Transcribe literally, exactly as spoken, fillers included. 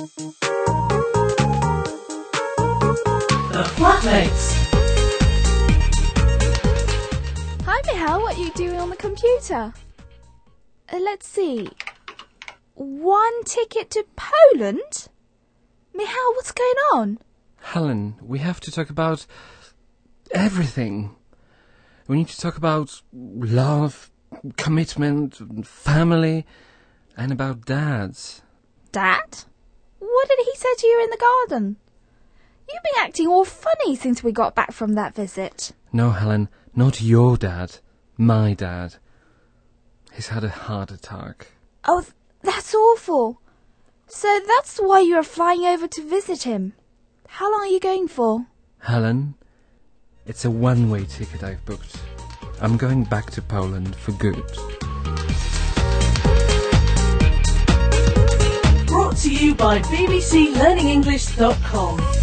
The Flatmates. Hi, Michal. What are you doing on the computer? Uh, let's see. One ticket to Poland? Michal, what's going on? Helen, we have to talk about everything. We need to talk about love, commitment, family, and about dads. Dad? What did he say to you in the garden? You've been acting all funny since we got back from that visit. No, Helen, not your dad. My dad. He's had a heart attack. Oh, th- that's awful. So that's why you're flying over to visit him. How long are you going for? Helen, it's a one-way ticket I've booked. I'm going back to Poland for good. Brought to you by B B C Learning English dot com.